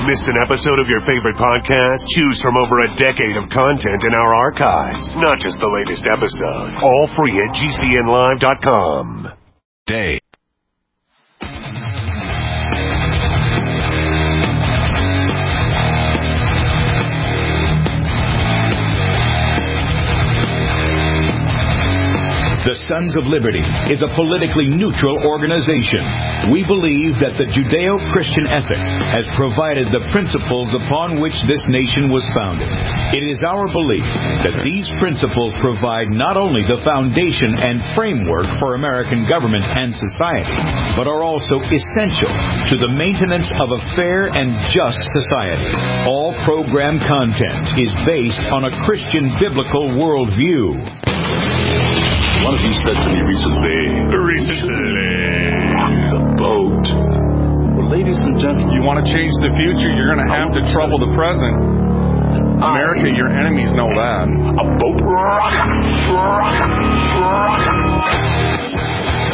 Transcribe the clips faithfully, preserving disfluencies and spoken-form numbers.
Missed an episode of your favorite podcast? Choose from over a decade of content in our archives. Not just the latest episode. All free at G C N live dot com. Day. The Sons of Liberty is a politically neutral organization. We believe that the Judeo-Christian ethic has provided the principles upon which this nation was founded. It is our belief that these principles provide not only the foundation and framework for American government and society, but are also essential to the maintenance of a fair and just society. All program content is based on a Christian biblical worldview. One of you said to me recently, Recently. the boat. Well, ladies and gentlemen, you want to change the future, you're going to have to trouble the present. America, your enemies know that. A boat rocket, rocket, rocket.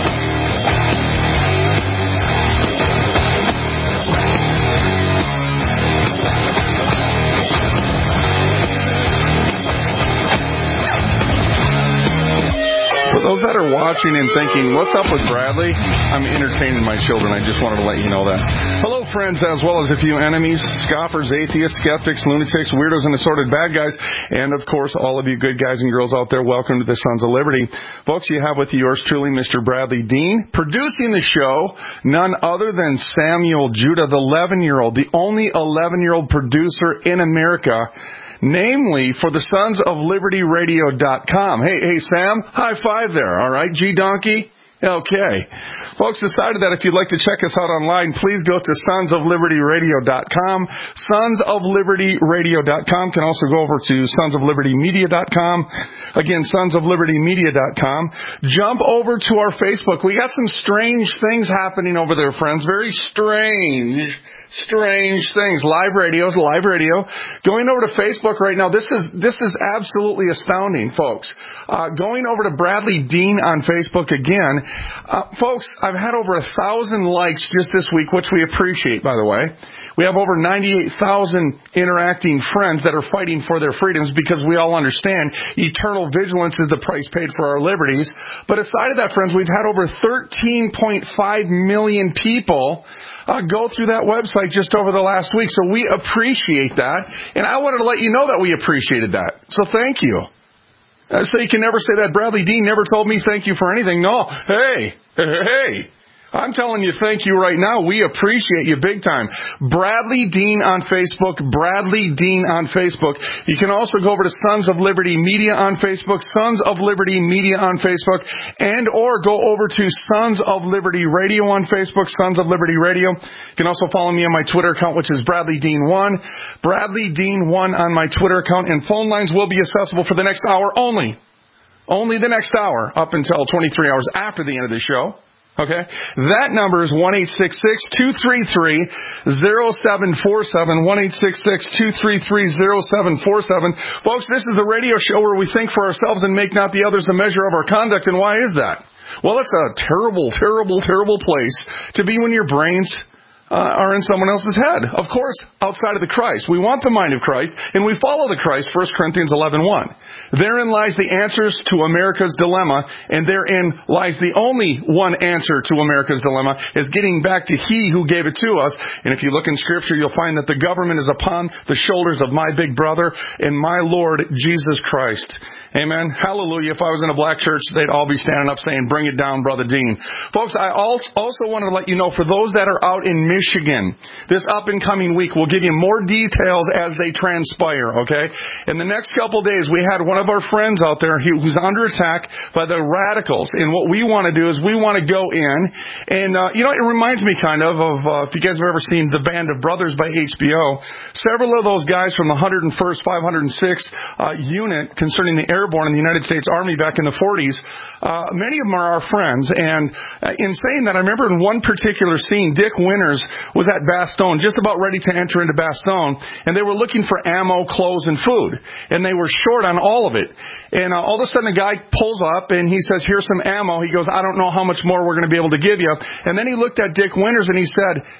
For those that are watching and thinking, what's up with Bradley? I'm entertaining my children. I just wanted to let you know that. Hello, friends, as well as a few enemies, scoffers, atheists, skeptics, lunatics, weirdos, and assorted bad guys. And, of course, all of you good guys and girls out there, welcome to the Sons of Liberty. Folks, you have with you yours truly, Mister Bradley Dean. Producing the show, none other than Samuel Judah, the eleven-year-old, the only eleven-year-old producer in America, namely for the Sons of Liberty Radio dot com. Hey, hey, Sam, high five there, all right? G-Donkey? Okay. Folks, decided that if you'd like to check us out online, please go to Sons of Liberty Radio dot com. Sons of Liberty Radio dot com. Can also go over to Sons of Liberty Media dot com. Again, Sons of Liberty Media dot com. Jump over to our Facebook. We got some strange things happening over there, friends. Very strange. Strange things. Live radios, live radio. Going over to Facebook right now, this is this is absolutely astounding, folks. Uh, going over to Bradley Dean on Facebook again. Uh, folks, I've had over a thousand likes just this week, which we appreciate, by the way. We have over ninety-eight thousand interacting friends that are fighting for their freedoms because we all understand eternal vigilance is the price paid for our liberties. But aside of that, friends, we've had over thirteen point five million people Uh, go through that website just over the last week. So we appreciate that. And I wanted to let you know that we appreciated that. So thank you. Uh, so you can never say that Bradley Dean never told me thank you for anything. No. Hey, hey. I'm telling you thank you right now. We appreciate you big time. Bradley Dean on Facebook. Bradley Dean on Facebook. You can also go over to Sons of Liberty Media on Facebook. Sons of Liberty Media on Facebook. And or go over to Sons of Liberty Radio on Facebook. Sons of Liberty Radio. You can also follow me on my Twitter account, which is Bradley Dean one. Bradley Dean one on my Twitter account. And phone lines will be accessible for the next hour only. Only the next hour up until twenty-three hours after the end of the show. Okay? That number is one eight six six, two three three, zero seven four seven, one eight six six, two three three, zero seven four seven. Folks, this is the radio show where we think for ourselves and make not the others the measure of our conduct. And why is that? Well, it's a terrible, terrible, terrible place to be when your brains Uh, are in someone else's head. Of course, outside of the Christ. We want the mind of Christ, and we follow the Christ, First Corinthians eleven one. Therein lies the answers to America's dilemma, and therein lies the only one answer to America's dilemma, is getting back to He who gave it to us. And if you look in Scripture, you'll find that the government is upon the shoulders of my big brother and my Lord Jesus Christ. Amen. Hallelujah. If I was in a black church, they'd all be standing up saying, bring it down, Brother Dean. Folks, I also wanted to let you know, for those that are out in Michigan, this up-and-coming week, we'll give you more details as they transpire, okay? In the next couple days, we had one of our friends out there who's under attack by the radicals. And what we want to do is we want to go in, and, uh, you know, it reminds me kind of of, uh, if you guys have ever seen The Band of Brothers by H B O, several of those guys from the one hundred first, five hundred sixth uh, unit concerning the airborne in the United States Army back in the forties, uh, many of them are our friends. And uh, in saying that, I remember in one particular scene, Dick Winters was at Bastogne, just about ready to enter into Bastogne, and they were looking for ammo, clothes, and food. And they were short on all of it. And uh, all of a sudden, the guy pulls up, and he says, here's some ammo. He goes, I don't know how much more we're going to be able to give you. And then he looked at Dick Winters, and he said,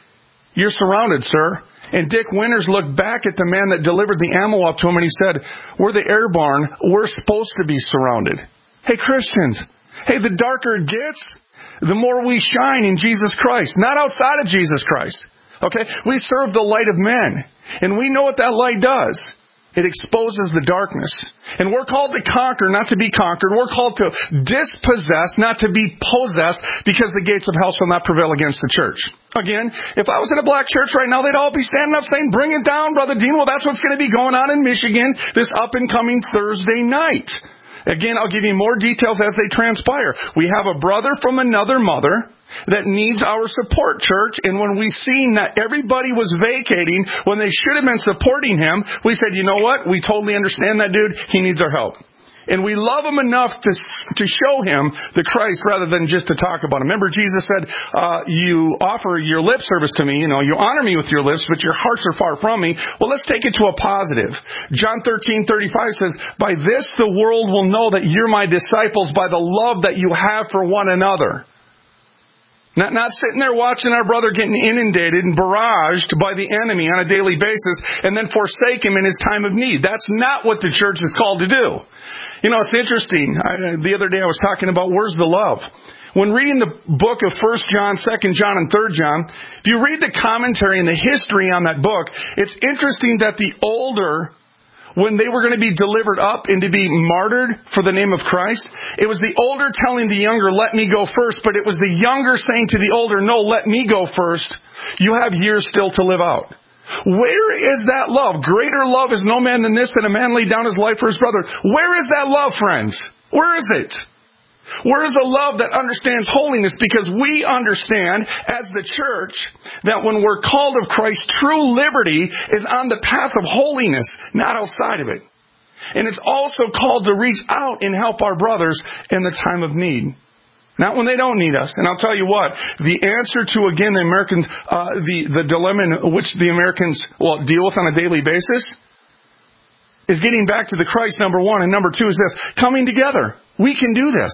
You're surrounded, sir. And Dick Winters looked back at the man that delivered the ammo up to him and he said, we're the airborne. We're supposed to be surrounded. Hey, Christians. Hey, the darker it gets, the more we shine in Jesus Christ. Not outside of Jesus Christ. Okay? We serve the light of men. And we know what that light does. It exposes the darkness. And we're called to conquer, not to be conquered. We're called to dispossess, not to be possessed, because the gates of hell shall not prevail against the church. Again, if I was in a black church right now, they'd all be standing up saying, bring it down, Brother Dean. Well, that's what's going to be going on in Michigan this up-and-coming Thursday night. Again, I'll give you more details as they transpire. We have a brother from another mother that needs our support, church. And when we seen that everybody was vacating when they should have been supporting him, we said, you know what? We totally understand that dude. He needs our help. And we love him enough to to show him the Christ rather than just to talk about him. Remember, Jesus said, uh, you offer your lip service to me, you know, you honor me with your lips, but your hearts are far from me. Well, let's take it to a positive. John thirteen thirty-five says, by this the world will know that you're my disciples, by the love that you have for one another. Not, not sitting there watching our brother getting inundated and barraged by the enemy on a daily basis and then forsake him in his time of need. That's not what the church is called to do. You know, it's interesting. I, the other day I was talking about where's the love. When reading the book of First John, Second John, and Third John, if you read the commentary and the history on that book, it's interesting that the older, when they were going to be delivered up and to be martyred for the name of Christ, it was the older telling the younger, let me go first, but it was the younger saying to the older, no, let me go first. You have years still to live out. Where is that love? Greater love is no man than this, that a man lay down his life for his brother. Where is that love, friends? Where is it? Where is a love that understands holiness? Because we understand as the church that when we're called of Christ, true liberty is on the path of holiness, not outside of it. And it's also called to reach out and help our brothers in the time of need. Not when they don't need us. And I'll tell you what, the answer to, again, the Americans, uh, the, the dilemma in which the Americans, well, deal with on a daily basis is getting back to the Christ, number one. And number two is this, coming together. We can do this.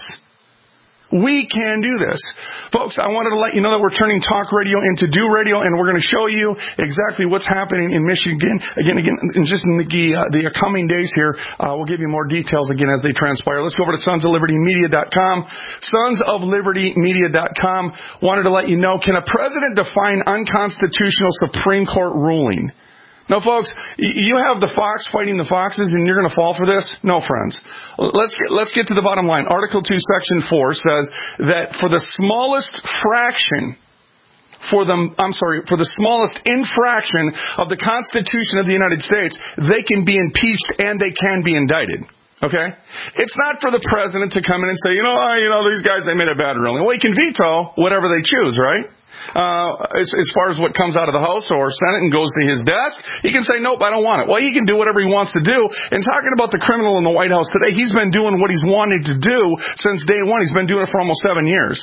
We can do this. Folks, I wanted to let you know that we're turning talk radio into do radio, and we're going to show you exactly what's happening in Michigan. Again, again, in just in the, uh, the coming days here, uh, we'll give you more details again as they transpire. Let's go over to sons of liberty media dot com. sons of liberty media dot com. Wanted to let you know, can a president define unconstitutional Supreme Court ruling? No, folks, you have the fox fighting the foxes and you're going to fall for this? No, friends. Let's get, let's get to the bottom line. Article two, Section four says that for the smallest fraction, for the, I'm sorry, for the smallest infraction of the Constitution of the United States, they can be impeached and they can be indicted. Okay? It's not for the president to come in and say, you know, uh, you know, these guys, they made a bad ruling. Well, he can veto whatever they choose, right? Uh, as, as far as what comes out of the House or Senate and goes to his desk, he can say, nope, I don't want it. Well, he can do whatever he wants to do. And talking about the criminal in the White House today, he's been doing what he's wanted to do since day one. He's been doing it for almost seven years.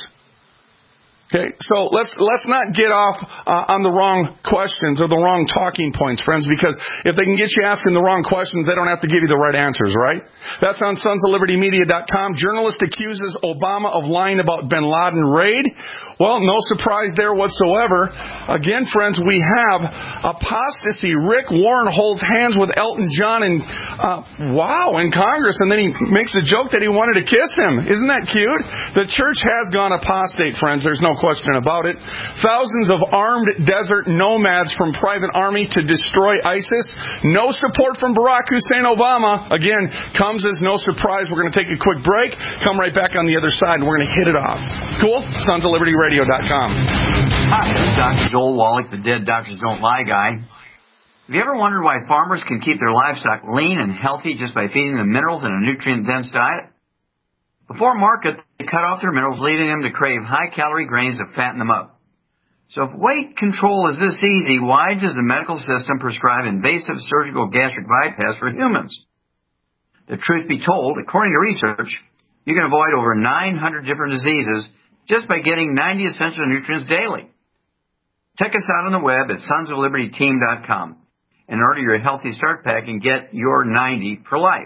Okay, so let's let's not get off uh, on the wrong questions or the wrong talking points, friends, because if they can get you asking the wrong questions, they don't have to give you the right answers, right? That's on sons of liberty media dot com. Journalist accuses Obama of lying about bin Laden raid. Well, no surprise there whatsoever. Again, friends, we have apostasy. Rick Warren holds hands with Elton John and, uh, wow, in Congress, and then he makes a joke that he wanted to kiss him. Isn't that cute? The church has gone apostate, friends. There's no question about it. Thousands of armed desert nomads from private army to destroy ISIS. No support from Barack Hussein Obama. Again, comes as no surprise. We're going to take a quick break. Come right back on the other side, and we're going to hit it off. Cool? sons of liberty radio dot com. Hi, this is Doctor Joel Wallach, the Dead Doctors Don't Lie guy. Have you ever wondered why farmers can keep their livestock lean and healthy just by feeding them minerals and a nutrient-dense diet? Before market, they cut off their minerals, leaving them to crave high-calorie grains to fatten them up. So if weight control is this easy, why does the medical system prescribe invasive surgical gastric bypass for humans? The truth be told, according to research, you can avoid over nine hundred different diseases just by getting ninety essential nutrients daily. Check us out on the web at sons of liberty team dot com and order your Healthy Start Pack and get your ninety for life.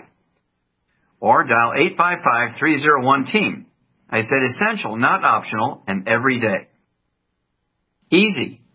Or dial eight five five, three oh one, team. I said essential, not optional, and every day. Easy.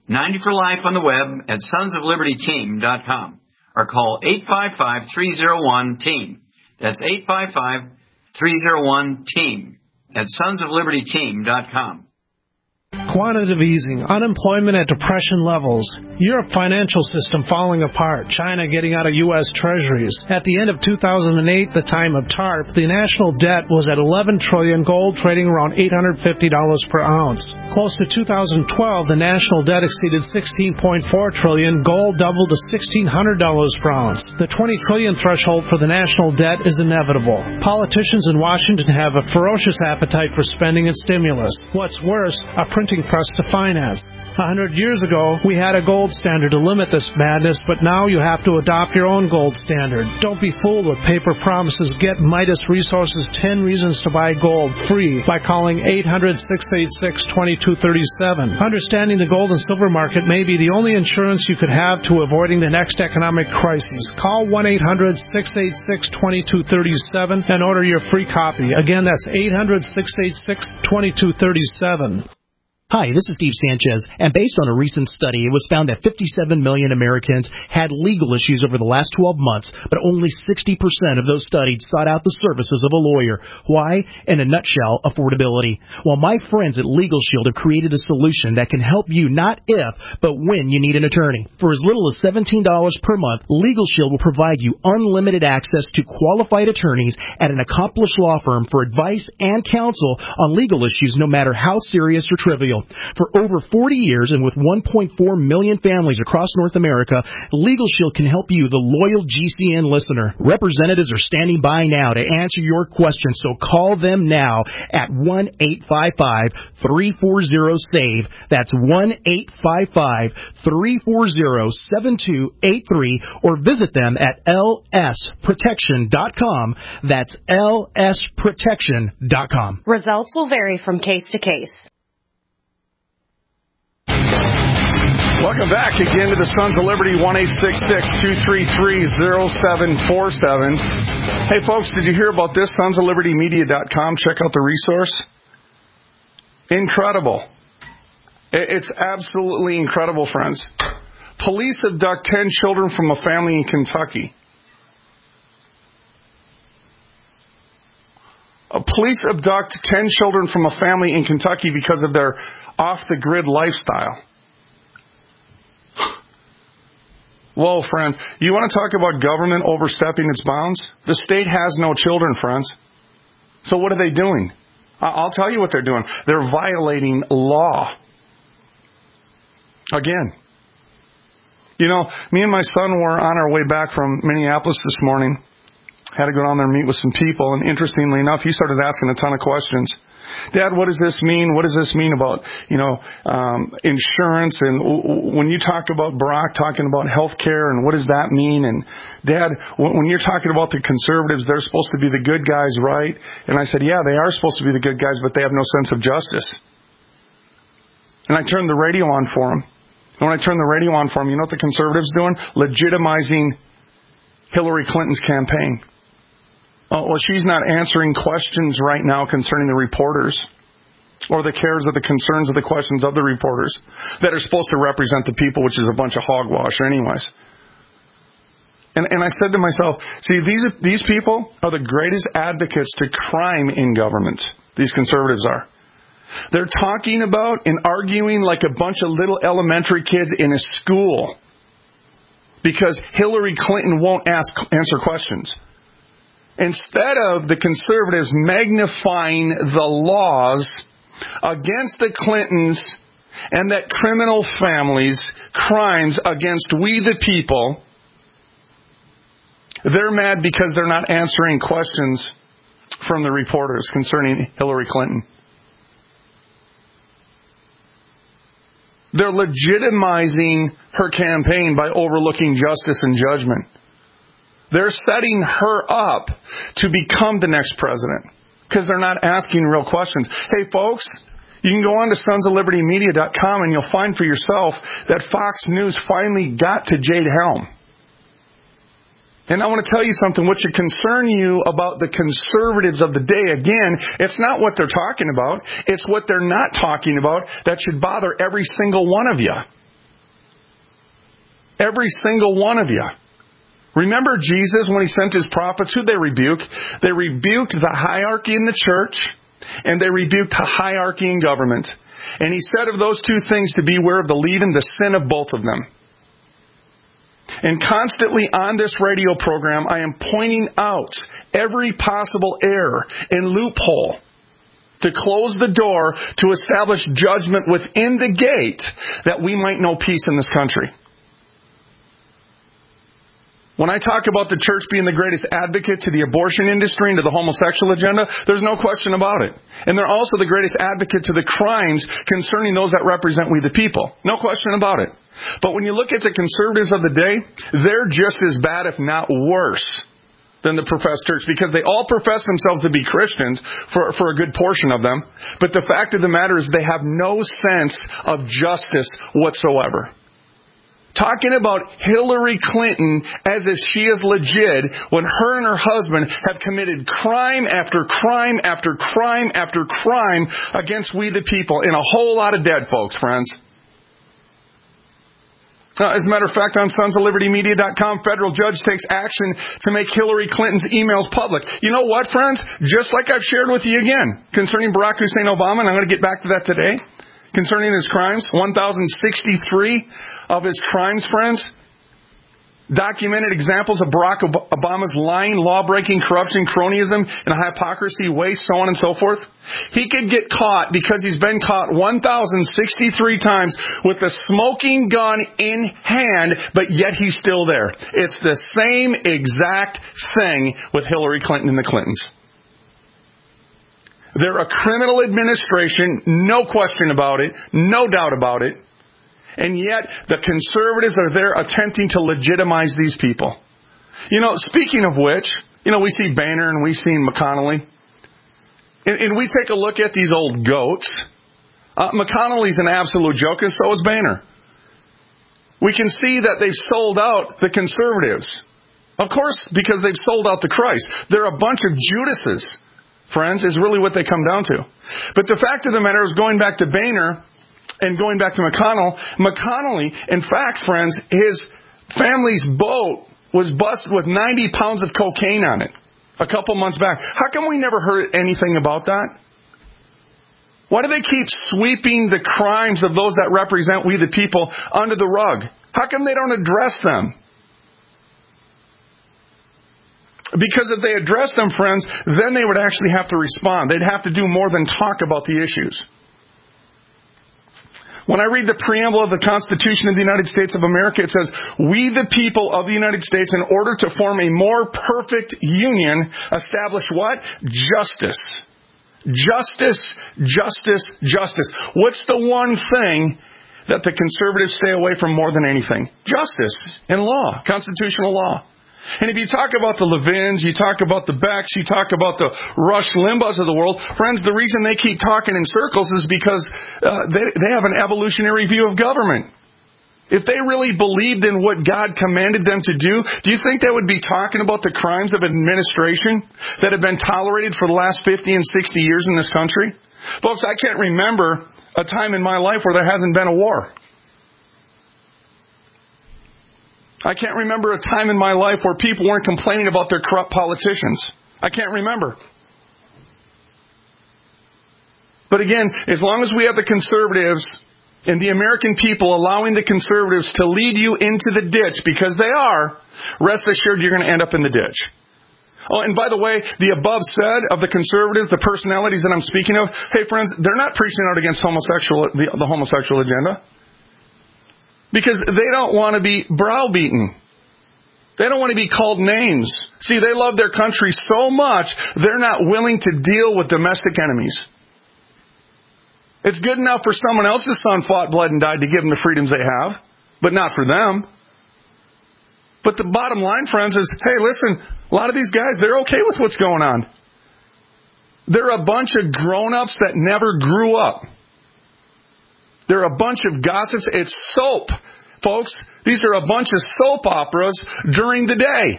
ninety for life on the web at sons of liberty team dot com or call eight five five, three oh one, team. That's eight five five, three oh one, team at sons of liberty team dot com. Quantitative easing, unemployment at depression levels, Europe financial system falling apart, China getting out of U S treasuries. At the end of two thousand eight, the time of TARP, the national debt was at eleven trillion dollars, gold trading around eight hundred fifty dollars per ounce. Close to two thousand twelve, the national debt exceeded sixteen point four trillion dollars, gold doubled to sixteen hundred dollars per ounce. The twenty trillion dollars threshold for the national debt is inevitable. Politicians in Washington have a ferocious appetite for spending and stimulus. What's worse, a printing press to finance. A hundred years ago, we had a gold standard to limit this madness, but now you have to adopt your own gold standard. Don't be fooled with paper promises. Get Midas Resources ten Reasons to Buy Gold free by calling eight hundred, six eight six, two two three seven. Understanding the gold and silver market may be the only insurance you could have to avoiding the next economic crisis. Call one eight hundred, six eight six, two two three seven and order your free copy. Again, that's eight hundred, six eight six, two two three seven. Hi, this is Steve Sanchez, and based on a recent study, it was found that fifty-seven million Americans had legal issues over the last twelve months, but only sixty percent of those studied sought out the services of a lawyer. Why? In a nutshell, affordability. Well, my friends at Legal Shield have created a solution that can help you not if, but when you need an attorney. For as little as seventeen dollars per month, Legal Shield will provide you unlimited access to qualified attorneys at an accomplished law firm for advice and counsel on legal issues, no matter how serious or trivial. For over forty years and with one point four million families across North America, Legal Shield can help you, the loyal G C N listener. Representatives are standing by now to answer your questions, so call them now at one eight five five, three four zero, SAVE. That's one eight five five, three four zero, seven two eight three or visit them at L S protection dot com. That's L S protection dot com. Results will vary from case to case. Welcome back again to the Sons of Liberty, one eight six six, two three three, zero seven four seven. Hey, folks, did you hear about this? sons of liberty media dot com. Check out the resource. Incredible. It's absolutely incredible, friends. Police abduct ten children from a family in Kentucky. Police abduct ten children from a family in Kentucky because of their off-the-grid lifestyle. Whoa, friends. You want to talk about government overstepping its bounds? The state has no children, friends. So what are they doing? I'll tell you what they're doing. They're violating law. Again. You know, me and my son were on our way back from Minneapolis this morning. Had to go down there and meet with some people. And interestingly enough, he started asking a ton of questions. Dad, what does this mean? What does this mean about, you know, um, insurance? And w- when you talk about Barack talking about health care, and what does that mean? And Dad, w- when you're talking about the conservatives, they're supposed to be the good guys, right? And I said, yeah, they are supposed to be the good guys, but they have no sense of justice. And I turned the radio on for him. And when I turned the radio on for him, you know what the conservatives doing? Legitimizing Hillary Clinton's campaign. Oh, well, she's not answering questions right now concerning the reporters or the cares of the concerns of the questions of the reporters that are supposed to represent the people, which is a bunch of hogwash anyways. And, and I said to myself, see, these these people are the greatest advocates to crime in government. These conservatives are. They're talking about and arguing like a bunch of little elementary kids in a school because Hillary Clinton won't ask answer questions. Instead of the conservatives magnifying the laws against the Clintons and that criminal families' crimes against we the people, they're mad because they're not answering questions from the reporters concerning Hillary Clinton. They're legitimizing her campaign by overlooking justice and judgment. They're setting her up to become the next president because they're not asking real questions. Hey, folks, you can go on to sons of liberty media dot com and you'll find for yourself that Fox News finally got to Jade Helm. And I want to tell you something, what should concern you about the conservatives of the day, again, it's not what they're talking about. It's what they're not talking about that should bother every single one of you. Every single one of you. Remember Jesus when he sent his prophets? Who'd they rebuke? They rebuked the hierarchy in the church, and they rebuked the hierarchy in government. And he said of those two things to beware of the leaven, the sin of both of them. And constantly on this radio program, I am pointing out every possible error and loophole to close the door to establish judgment within the gate that we might know peace in this country. When I talk about the church being the greatest advocate to the abortion industry and to the homosexual agenda, there's no question about it. And they're also the greatest advocate to the crimes concerning those that represent we the people. No question about it. But when you look at the conservatives of the day, they're just as bad, if not worse, than the professed church, because they all profess themselves to be Christians for, for a good portion of them. But the fact of the matter is they have no sense of justice whatsoever. Talking about Hillary Clinton as if she is legit when her and her husband have committed crime after crime after crime after crime against we the people, and a whole lot of dead folks, friends. Uh, as a matter of fact, on sons of liberty media dot com, federal judge takes action to make Hillary Clinton's emails public. You know what, friends? Just like I've shared with you again concerning Barack Hussein Obama, and I'm going to get back to that today. Concerning his crimes, one thousand sixty-three of his crimes, friends, documented examples of Barack Obama's lying, law-breaking, corruption, cronyism, and hypocrisy, waste, so on and so forth. He could get caught because he's been caught one thousand sixty-three times with a smoking gun in hand, but yet he's still there. It's the same exact thing with Hillary Clinton and the Clintons. They're a criminal administration, no question about it, no doubt about it. And yet, the conservatives are there attempting to legitimize these people. You know, speaking of which, you know, we see Boehner and we see McConnelly. And, and we take a look at these old goats. Uh, McConnelly's an absolute joke, and so is Boehner. We can see that they've sold out the conservatives. Of course, because they've sold out the Christ. They're a bunch of Judases. Friends, is really what they come down to. But the fact of the matter is, going back to Boehner and going back to McConnell, McConnelly, in fact, friends, his family's boat was busted with ninety pounds of cocaine on it a couple months back. How come we never heard anything about that? Why do they keep sweeping the crimes of those that represent we the people under the rug? How come they don't address them? Because if they address them, friends, then they would actually have to respond. They'd have to do more than talk about the issues. When I read the preamble of the Constitution of the United States of America, it says, "We the people of the United States, in order to form a more perfect union, establish" what? Justice. Justice, justice, justice. What's the one thing that the conservatives stay away from more than anything? Justice and law, constitutional law. And if you talk about the Levins, you talk about the Becks, you talk about the Rush Limbaughs of the world, friends, the reason they keep talking in circles is because uh, they, they have an evolutionary view of government. If they really believed in what God commanded them to do, do you think they would be talking about the crimes of administration that have been tolerated for the last fifty and sixty years in this country? Folks, I can't remember a time in my life where there hasn't been a war. I can't remember a time in my life where people weren't complaining about their corrupt politicians. I can't remember. But again, as long as we have the conservatives and the American people allowing the conservatives to lead you into the ditch, because they are, rest assured you're going to end up in the ditch. Oh, and by the way, the above said of the conservatives, the personalities that I'm speaking of, hey friends, they're not preaching out against homosexual the, the homosexual agenda. Because they don't want to be browbeaten. They don't want to be called names. See, they love their country so much, they're not willing to deal with domestic enemies. It's good enough for someone else's son fought, bled, and died to give them the freedoms they have, but not for them. But the bottom line, friends, is, hey, listen, a lot of these guys, they're okay with what's going on. They're a bunch of grown-ups that never grew up. They're a bunch of gossips. It's soap, folks. These are a bunch of soap operas during the day.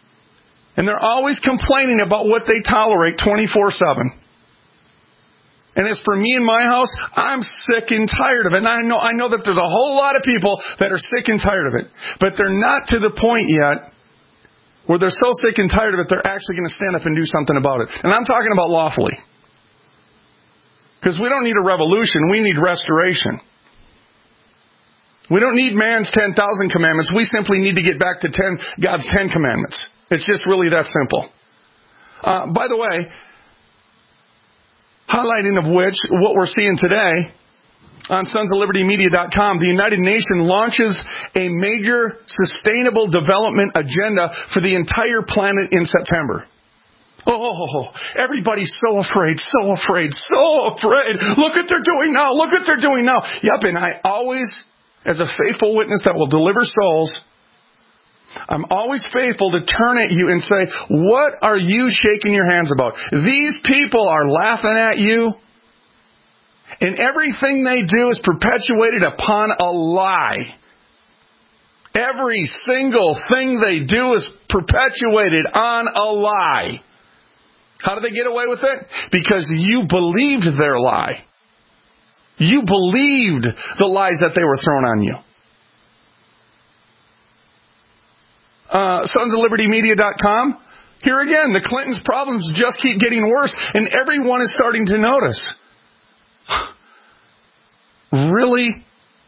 And they're always complaining about what they tolerate twenty-four seven. And as for me and my house, I'm sick and tired of it. And I know, I know that there's a whole lot of people that are sick and tired of it. But they're not to the point yet where they're so sick and tired of it, they're actually going to stand up and do something about it. And I'm talking about lawfully. Because we don't need a revolution. We need restoration. We don't need man's ten thousand commandments. We simply need to get back to ten, God's ten commandments. It's just really that simple. Uh, by the way, highlighting of which, what we're seeing today on sons of liberty media dot com, the United Nations launches a major sustainable development agenda for the entire planet in September. Oh, everybody's so afraid, so afraid, so afraid. Look what they're doing now. Look what they're doing now. Yep, and I always, as a faithful witness that will deliver souls, I'm always faithful to turn at you and say, what are you shaking your hands about? These people are laughing at you, and everything they do is perpetuated upon a lie. Every single thing they do is perpetuated on a lie. How do they get away with it? Because you believed their lie. You believed the lies that they were throwing on you. Uh, sons of liberty media dot com. Here again, the Clintons' problems just keep getting worse, and everyone is starting to notice. Really?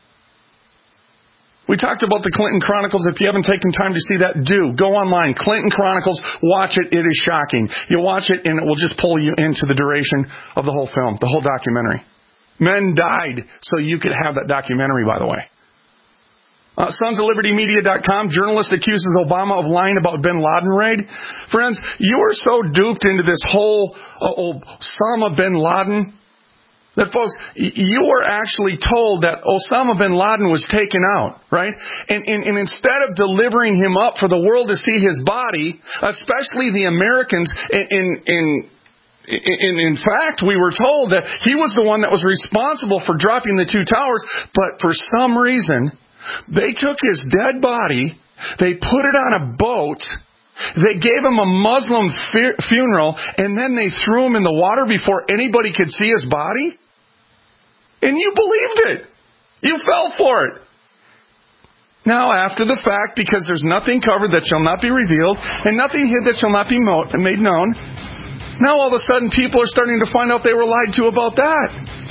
We talked about the Clinton Chronicles. If you haven't taken time to see that, do. Go online. Clinton Chronicles. Watch it. It is shocking. You watch it and it will just pull you into the duration of the whole film, the whole documentary. Men died so you could have that documentary, by the way. Uh, sons of liberty media dot com. Journalist accuses Obama of lying about bin Laden raid. Friends, you are so duped into this whole uh, Osama bin Laden that, folks, you were actually told that Osama bin Laden was taken out, right? And, and, and instead of delivering him up for the world to see his body, especially the Americans, in, in, in, in, in fact, we were told that he was the one that was responsible for dropping the two towers, but for some reason, they took his dead body, they put it on a boat, they gave him a Muslim fu- funeral, and then they threw him in the water before anybody could see his body? And you believed it. You fell for it. Now, after the fact, because there's nothing covered that shall not be revealed, and nothing hid that shall not be mo- made known, now all of a sudden people are starting to find out they were lied to about that.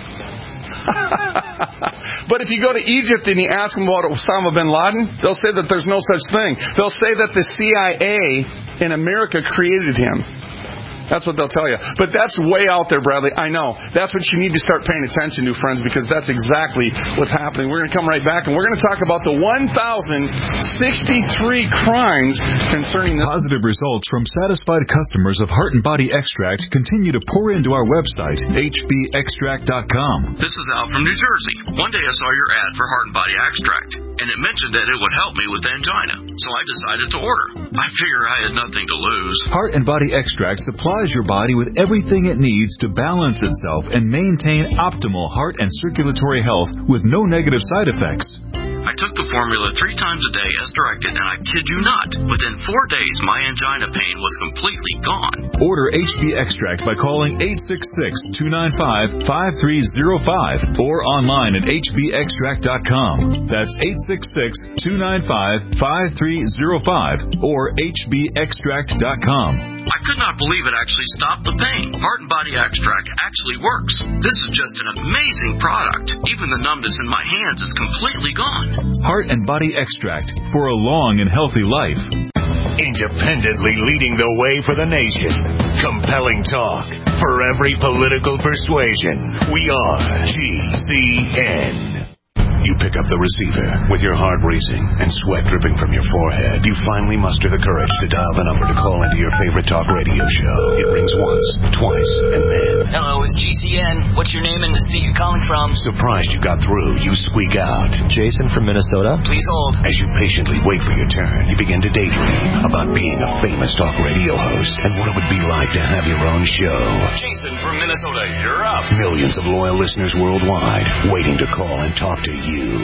But if you go to Egypt and you ask them about Osama bin Laden, they'll say that there's no such thing. They'll say that the C I A in America created him. That's what they'll tell you. But that's way out there, Bradley. I know. That's what you need to start paying attention to, friends, because that's exactly what's happening. We're going to come right back, and we're going to talk about the one thousand sixty-three crimes concerning this. Positive results from satisfied customers of Heart and Body Extract continue to pour into our website, H B extract dot com. This is Al from New Jersey. One day I saw your ad for Heart and Body Extract, and it mentioned that it would help me with angina. So I decided to order. I figure I had nothing to lose. Heart and Body Extract supplies your body with everything it needs to balance itself and maintain optimal heart and circulatory health with no negative side effects. I took the formula three times a day as directed, and I kid you not, within four days my angina pain was completely gone. Order H B Extract by calling eight six six, two nine five, five three zero five or online at H B extract dot com. That's eight six six, two nine five, five three zero five or H B extract dot com. I could not believe it actually stopped the pain. Heart and Body Extract actually works. This is just an amazing product. Even the numbness in my hands is completely gone. Heart and Body Extract for a long and healthy life. Independently leading the way for the nation. Compelling talk for every political persuasion. We are G C N. You pick up the receiver with your heart racing and sweat dripping from your forehead. You finally muster the courage to dial the number to call into your favorite talk radio show. It rings once, twice, and then... Hello, it's G C N. What's your name and the state you're calling from? Surprised you got through, you squeak out. Jason from Minnesota. Please hold. As you patiently wait for your turn, you begin to daydream about being a famous talk radio host and what it would be like to have your own show. Jason from Minnesota, you're up. Millions of loyal listeners worldwide waiting to call and talk to you. Caller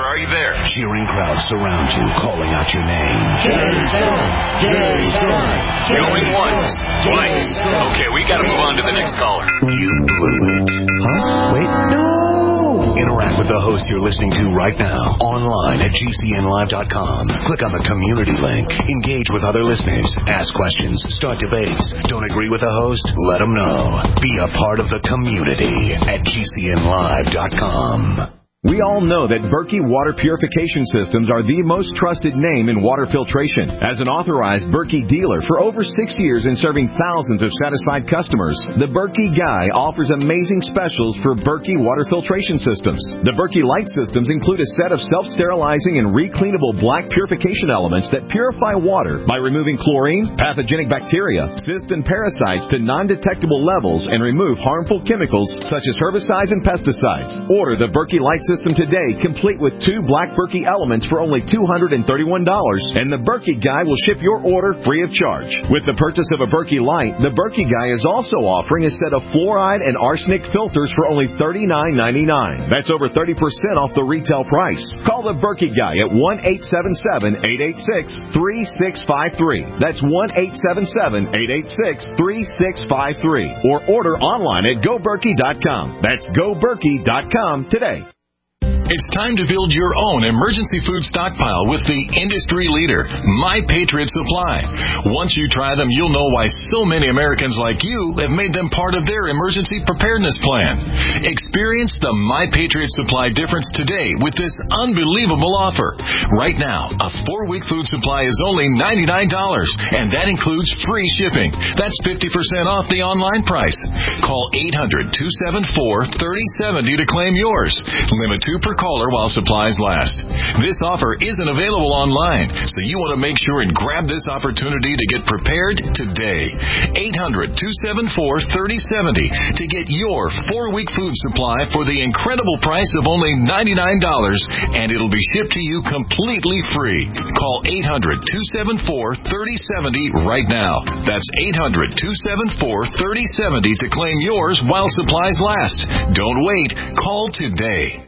are you there? Cheering crowds surround you, calling out your name. Jay Stern! Jay Stern! Going once, twice. Okay, we gotta move on to the next caller. You blew it. Huh? Wait. No! Interact with the host you're listening to right now. Online at G C N live dot com. Click on the community link. Engage with other listeners. Ask questions. Start debates. Don't agree with the host? Let them know. Be a part of the community at G C N live dot com. We all know that Berkey Water Purification Systems are the most trusted name in water filtration. As an authorized Berkey dealer for over six years and serving thousands of satisfied customers, the Berkey Guy offers amazing specials for Berkey Water Filtration Systems. The Berkey Light Systems include a set of self-sterilizing and recleanable black purification elements that purify water by removing chlorine, pathogenic bacteria, cysts, and parasites to non-detectable levels and remove harmful chemicals such as herbicides and pesticides. Order the Berkey Light System System today, complete with two black Berkey elements for only two hundred thirty-one dollars, and the Berkey Guy will ship your order free of charge. With the purchase of a Berkey Light, the Berkey Guy is also offering a set of fluoride and arsenic filters for only thirty-nine ninety-nine. That's over thirty percent off the retail price. Call the Berkey Guy at one eight seven seven, eight eight six, three six five three. That's one eight seven seven, eight eight six, three six five three. Or order online at go berkey dot com. That's go berkey dot com today. It's time to build your own emergency food stockpile with the industry leader, My Patriot Supply. Once you try them, you'll know why so many Americans like you have made them part of their emergency preparedness plan. Experience the My Patriot Supply difference today with this unbelievable offer. Right now, a four-week food supply is only ninety-nine dollars, and that includes free shipping. That's fifty percent off the online price. Call eight hundred, two seven four, three oh seven oh to claim yours. Limit two per caller while supplies last. This offer isn't available online, so you want to make sure and grab this opportunity to get prepared today. eight hundred, two seven four, three oh seven oh to get your four-week food supply for the incredible price of only ninety-nine dollars, and it'll be shipped to you completely free. Call eight hundred, two seven four, three oh seven oh right now. That's eight hundred, two seven four, three oh seven oh to claim yours while supplies last. Don't wait. Call today.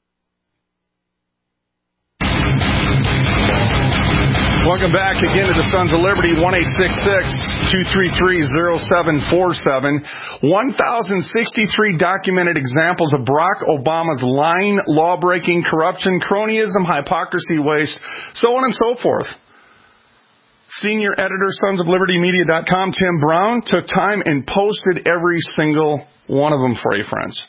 Welcome back again to the Sons of Liberty, one eight six six, two three three, zero seven four seven. one thousand sixty-three documented examples of Barack Obama's lying, law-breaking, corruption, cronyism, hypocrisy, waste, so on and so forth. Senior editor, sons of liberty media dot com, Tim Brown, took time and posted every single one of them for you, friends.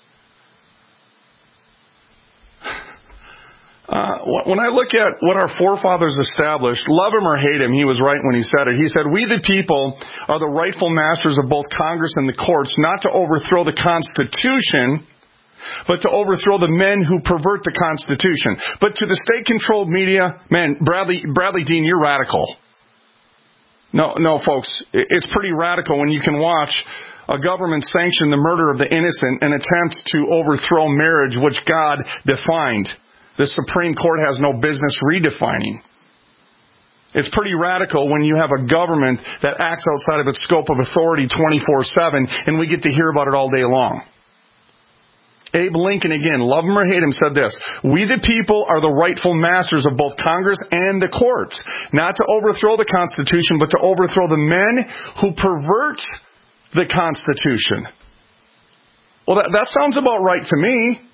Uh, when I look at what our forefathers established, love him or hate him, he was right when he said it. He said, "We the people are the rightful masters of both Congress and the courts, not to overthrow the Constitution, but to overthrow the men who pervert the Constitution." But to the state-controlled media, man, Bradley, Bradley Dean, you're radical. No, no, folks, it's pretty radical when you can watch a government sanction the murder of the innocent and attempt to overthrow marriage, which God defined. The Supreme Court has no business redefining. It's pretty radical when you have a government that acts outside of its scope of authority twenty-four seven, and we get to hear about it all day long. Abe Lincoln, again, love him or hate him, said this: "We the people are the rightful masters of both Congress and the courts, not to overthrow the Constitution, but to overthrow the men who pervert the Constitution." Well, that, that sounds about right to me.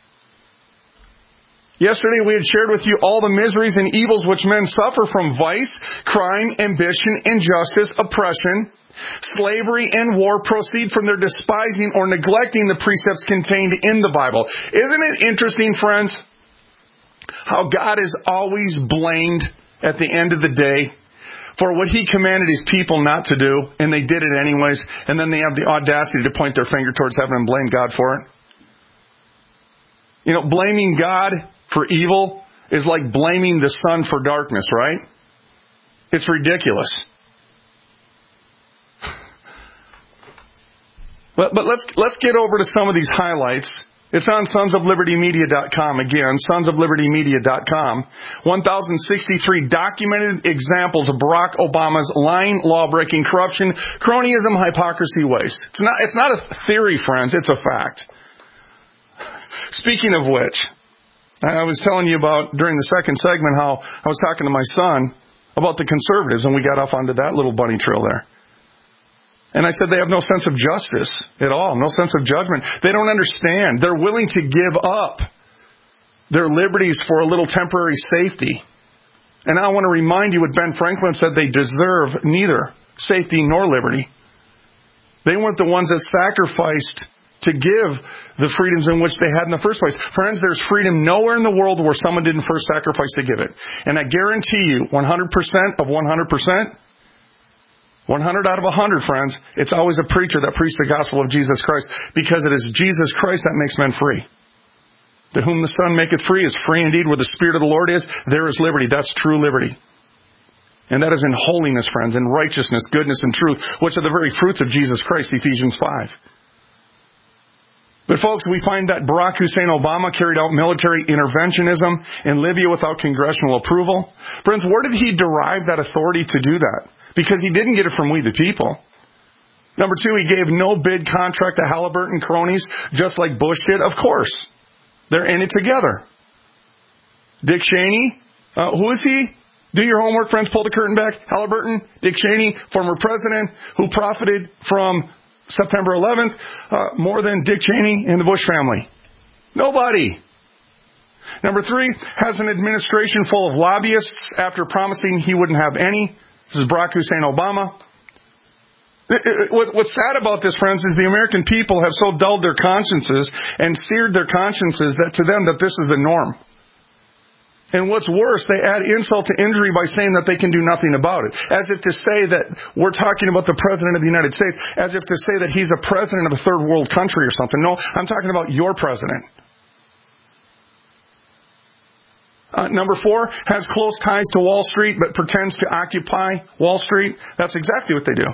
Yesterday we had shared with you all the miseries and evils which men suffer from vice, crime, ambition, injustice, oppression, slavery, and war proceed from their despising or neglecting the precepts contained in the Bible. Isn't it interesting, friends, how God is always blamed at the end of the day for what He commanded His people not to do, and they did it anyways, and then they have the audacity to point their finger towards heaven and blame God for it? You know, blaming God for evil is like blaming the sun for darkness, right? It's ridiculous. But, but let's let's get over to some of these highlights. It's on sons of liberty media dot com again, sons of liberty media dot com. one thousand sixty-three documented examples of Barack Obama's lying, law-breaking, corruption, cronyism, hypocrisy, waste. It's not it's not a theory, friends. It's a fact. Speaking of which, I was telling you about, during the second segment, how I was talking to my son about the conservatives, and we got off onto that little bunny trail there. And I said they have no sense of justice at all, no sense of judgment. They don't understand. They're willing to give up their liberties for a little temporary safety. And I want to remind you what Ben Franklin said: they deserve neither safety nor liberty. They weren't the ones that sacrificed to give the freedoms in which they had in the first place. Friends, there's freedom nowhere in the world where someone didn't first sacrifice to give it. And I guarantee you, one hundred percent of one hundred percent, one hundred out of one hundred, friends, it's always a preacher that preached the gospel of Jesus Christ, because it is Jesus Christ that makes men free. To whom the Son maketh free is free indeed. Where the Spirit of the Lord is, there is liberty. That's true liberty. And that is in holiness, friends, in righteousness, goodness, and truth, which are the very fruits of Jesus Christ, Ephesians five. But folks, we find that Barack Hussein Obama carried out military interventionism in Libya without congressional approval. Friends, where did he derive that authority to do that? Because he didn't get it from we the people. Number two, he gave no bid contract to Halliburton cronies, just like Bush did. Of course. They're in it together. Dick Cheney, uh, who is he? Do your homework, friends. Pull the curtain back. Halliburton, Dick Cheney, former president, who profited from September eleventh, uh, more than Dick Cheney and the Bush family. Nobody. Number three, has an administration full of lobbyists after promising he wouldn't have any. This is Barack Hussein Obama. What's sad about this, friends, is the American people have so dulled their consciences and seared their consciences that to them that this is the norm. And what's worse, they add insult to injury by saying that they can do nothing about it. As if to say that we're talking about the President of the United States, as if to say that he's a president of a third world country or something. No, I'm talking about your president. Uh, number four, has close ties to Wall Street but pretends to occupy Wall Street. That's exactly what they do.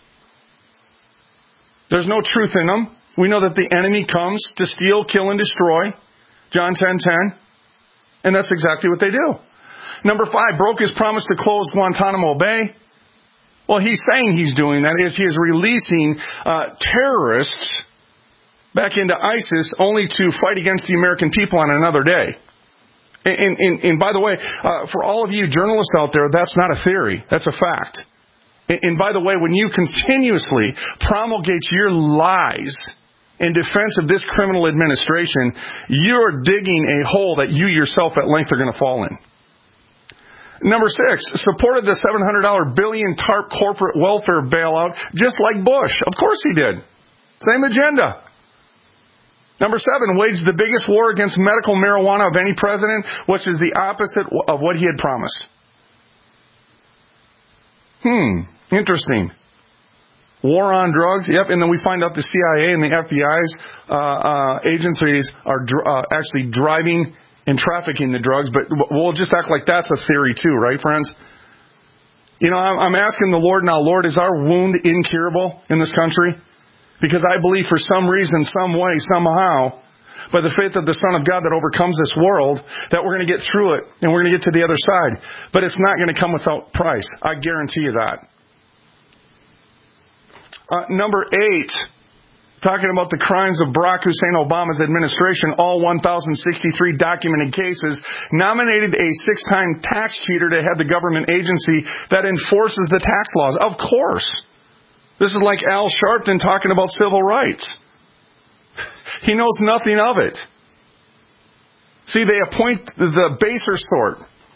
There's no truth in them. We know that the enemy comes to steal, kill, and destroy. John ten ten. And that's exactly what they do. Number five, broke his promise to close Guantanamo Bay. Well, he's saying he's doing that is he is releasing uh, terrorists back into ISIS only to fight against the American people on another day. And, and, and by the way, uh, for all of you journalists out there, that's not a theory. That's a fact. And, and by the way, when you continuously promulgate your lies in defense of this criminal administration, you're digging a hole that you yourself at length are going to fall in. Number six, supported the seven hundred billion dollars TARP corporate welfare bailout just like Bush. Of course he did. Same agenda. Number seven, waged the biggest war against medical marijuana of any president, which is the opposite of what he had promised. Hmm, interesting. War on drugs, yep, and then we find out the C I A and the F B I's uh, uh, agencies are dr- uh, actually driving and trafficking the drugs, but we'll just act like that's a theory too, right, friends? You know, I'm asking the Lord now, Lord, is our wound incurable in this country? Because I believe for some reason, some way, somehow, by the faith of the Son of God that overcomes this world, that we're going to get through it and we're going to get to the other side. But it's not going to come without price. I guarantee you that. Uh, number eight, talking about the crimes of Barack Hussein Obama's administration, all one thousand sixty-three documented cases, nominated a six-time tax cheater to head the government agency that enforces the tax laws. Of course. This is like Al Sharpton talking about civil rights. He knows nothing of it. See, they appoint the baser sort.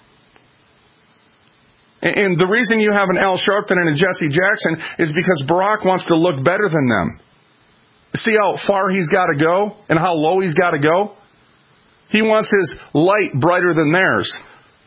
And the reason you have an Al Sharpton and a Jesse Jackson is because Barack wants to look better than them. See how far he's got to go and how low he's got to go? He wants his light brighter than theirs.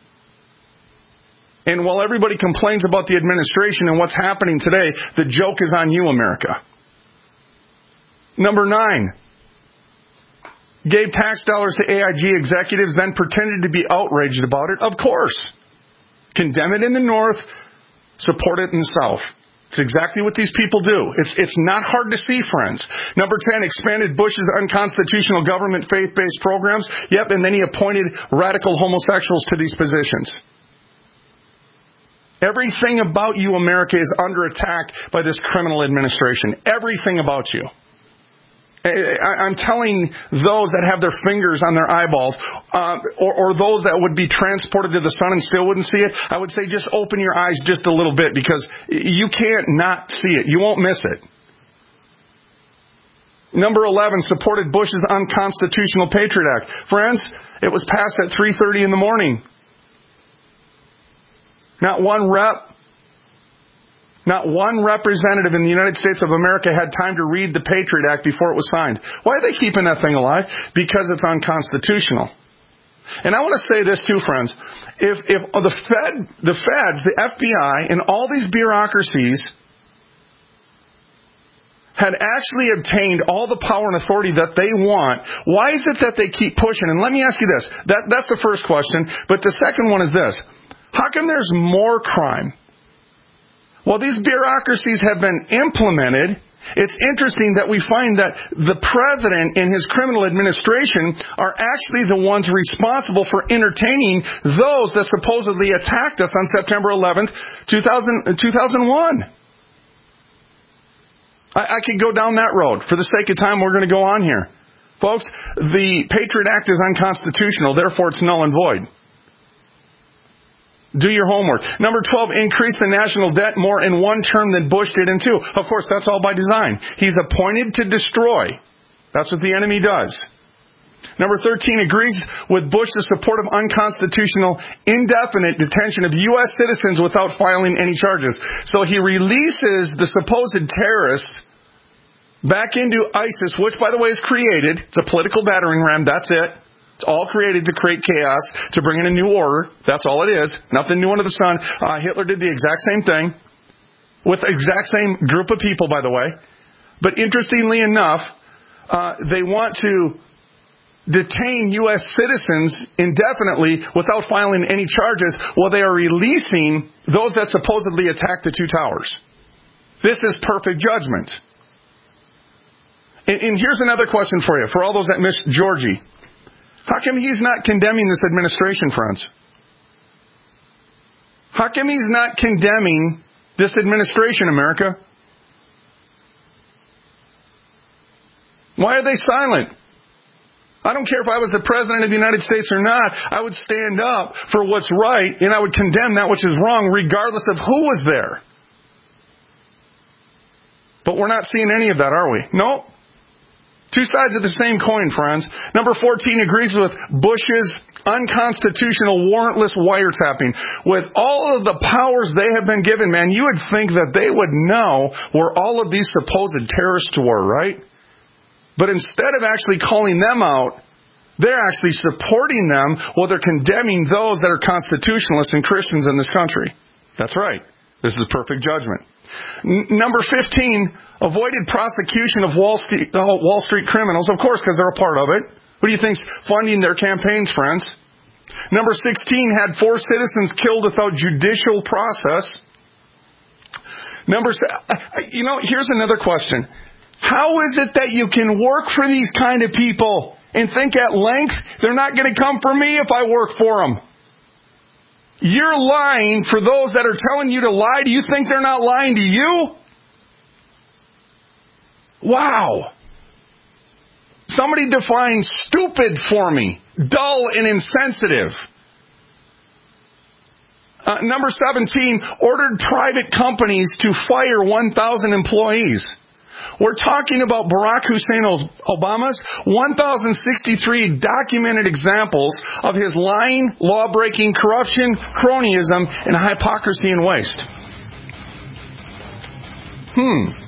And while everybody complains about the administration and what's happening today, the joke is on you, America. Number nine, gave tax dollars to A I G executives, then pretended to be outraged about it. Of course. Condemn it in the north, support it in the south. It's exactly what these people do. It's it's not hard to see, friends. Number ten, expanded Bush's unconstitutional government faith-based programs. Yep, and then he appointed radical homosexuals to these positions. Everything about you, America, is under attack by this criminal administration. Everything about you. I'm telling those that have their fingers on their eyeballs, uh, or, or those that would be transported to the sun and still wouldn't see it, I would say just open your eyes just a little bit, because you can't not see it. You won't miss it. Number eleven, supported Bush's unconstitutional Patriot Act. Friends, it was passed at three thirty in the morning. Not one rep, not one representative in the United States of America had time to read the Patriot Act before it was signed. Why are they keeping that thing alive? Because it's unconstitutional. And I want to say this too, friends. If, if the Fed, the Feds, the F B I, and all these bureaucracies had actually obtained all the power and authority that they want, why is it that they keep pushing? And let me ask you this. That, that's the first question. But the second one is this. How come there's more crime? Well, these bureaucracies have been implemented. It's interesting that we find that the president and his criminal administration are actually the ones responsible for entertaining those that supposedly attacked us on September eleventh, two thousand one. I, I could go down that road. For the sake of time, we're going to go on here. Folks, the Patriot Act is unconstitutional, therefore it's null and void. Do your homework. Number twelve, increase the national debt more in one term than Bush did in two. Of course, that's all by design. He's appointed to destroy. That's what the enemy does. Number thirteen, agrees with Bush's support of unconstitutional, indefinite detention of U S citizens without filing any charges. So he releases the supposed terrorists back into ISIS, which, by the way, is created. It's a political battering ram. That's it. It's all created to create chaos, to bring in a new order. That's all it is. Nothing new under the sun. Uh, Hitler did the exact same thing with the exact same group of people, by the way. But interestingly enough, uh, they want to detain U S citizens indefinitely without filing any charges while they are releasing those that supposedly attacked the two towers. This is perfect judgment. And, and here's another question for you, for all those that missed Georgie. How come he's not condemning this administration, friends? How come he's not condemning this administration, America? Why are they silent? I don't care if I was the President of the United States or not. I would stand up for what's right, and I would condemn that which is wrong, regardless of who was there. But we're not seeing any of that, are we? Nope. Two sides of the same coin, friends. Number fourteen, agrees with Bush's unconstitutional warrantless wiretapping. With all of the powers they have been given, man, you would think that they would know where all of these supposed terrorists were, right? But instead of actually calling them out, they're actually supporting them while they're condemning those that are constitutionalists and Christians in this country. That's right. This is perfect judgment. N- number fifteen, avoided prosecution of Wall Street, uh, Wall Street criminals, of course, because they're a part of it. What do you think's funding their campaigns, friends? Number sixteen, had four citizens killed without judicial process. Number, you know, here's another question. How is it that you can work for these kind of people and think at length, they're not going to come for me if I work for them? You're lying for those that are telling you to lie. Do you think they're not lying to you? Wow. Somebody define stupid for me. Dull and insensitive. Uh, number seventeen, ordered private companies to fire one thousand employees. We're talking about Barack Hussein Obama's one thousand sixty-three documented examples of his lying, law-breaking, corruption, cronyism, and hypocrisy and waste. Hmm.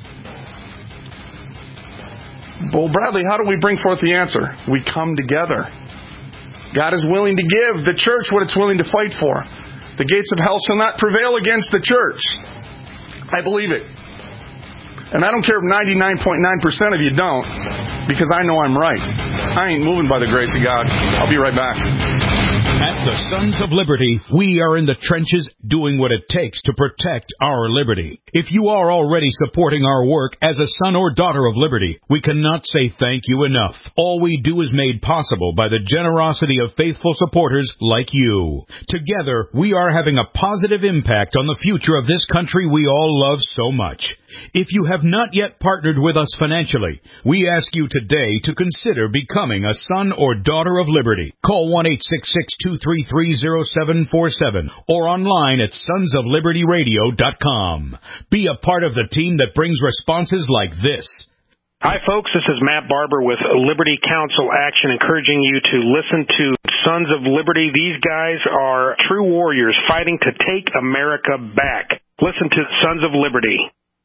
Well, Bradley, how do we bring forth the answer? We come together. God is willing to give the church what it's willing to fight for. The gates of hell shall not prevail against the church. I believe it. And I don't care if ninety-nine point nine percent of you don't, because I know I'm right. I ain't moving by the grace of God. I'll be right back. At the Sons of Liberty, we are in the trenches doing what it takes to protect our liberty. If you are already supporting our work as a son or daughter of liberty, we cannot say thank you enough. All we do is made possible by the generosity of faithful supporters like you. Together, we are having a positive impact on the future of this country we all love so much. If you have not yet partnered with us financially, we ask you today to consider becoming a son or daughter of liberty. Call one eight six six, two three three, zero seven four seven or online at sons of liberty radio dot com. Be a part of the team that brings responses like this. Hi, folks. This is Matt Barber with Liberty Council Action, encouraging you to listen to Sons of Liberty. These guys are true warriors fighting to take America back. Listen to Sons of Liberty.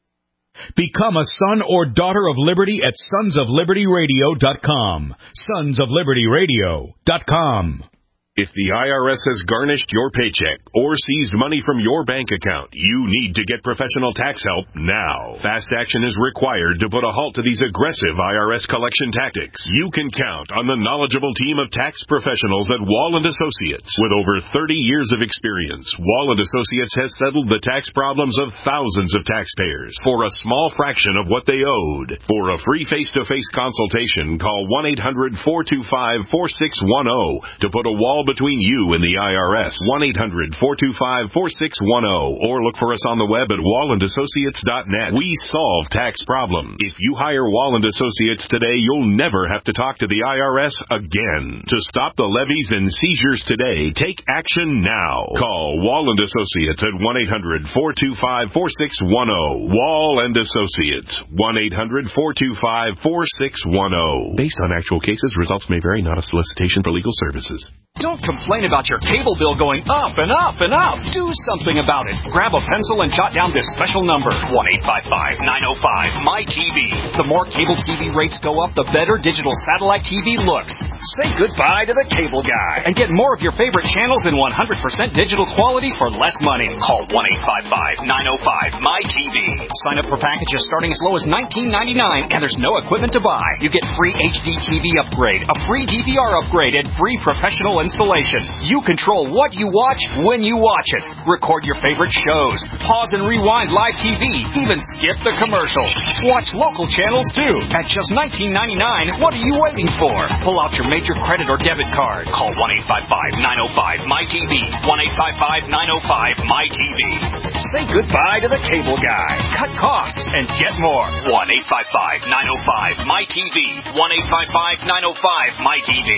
Become a son or daughter of liberty at sons of liberty radio dot com. sons of liberty radio dot com. If the I R S has garnished your paycheck or seized money from your bank account, you need to get professional tax help now. Fast action is required to put a halt to these aggressive I R S collection tactics. You can count on the knowledgeable team of tax professionals at Wall and Associates. With over thirty years of experience, Wall and Associates has settled the tax problems of thousands of taxpayers for a small fraction of what they owed. For a free face-to-face consultation, call one eight hundred, four two five, four six one zero to put a wall between you and the I R S. one eight hundred, four two five, four six one zero or look for us on the web at wall and associates dot net. We solve tax problems. If you hire Wall and Associates today, you'll never have to talk to the I R S again. To stop the levies and seizures today, take action now. Call Wall and Associates at one eight hundred, four two five, four six one zero. Wall and Associates, one eight hundred, four two five, four six one zero. Based on actual cases, results may vary, not a solicitation for legal services. Don't complain about your cable bill going up and up and up. Do something about it. Grab a pencil and jot down this special number, one eight five five, nine oh five, M Y T V. The more cable T V rates go up, the better digital satellite T V looks. Say goodbye to the cable guy and get more of your favorite channels in one hundred percent digital quality for less money. Call one eight five five, nine oh five, M Y T V. Sign up for packages starting as low as nineteen ninety-nine, and there's no equipment to buy. You get free H D T V upgrade, a free D V R upgrade, and free professional installation. You control what you watch when you watch it. Record your favorite shows. Pause and rewind live T V. Even skip the commercials. Watch local channels too. At just nineteen ninety-nine, what are you waiting for? Pull out your major credit or debit card. Call one eight five five, nine oh five, M Y T V. one eight five five, nine oh five, M Y T V. Say goodbye to the cable guy. Cut costs and get more. one eight five five, nine oh five, M Y T V. one eight five five, nine oh five, M Y T V.